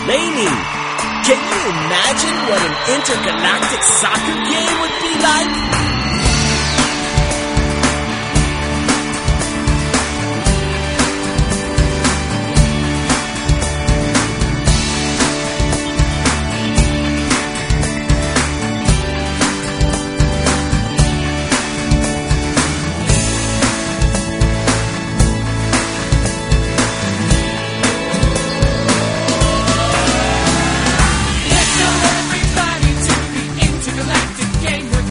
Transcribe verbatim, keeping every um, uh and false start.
Laney, can you imagine what an intergalactic soccer game would be?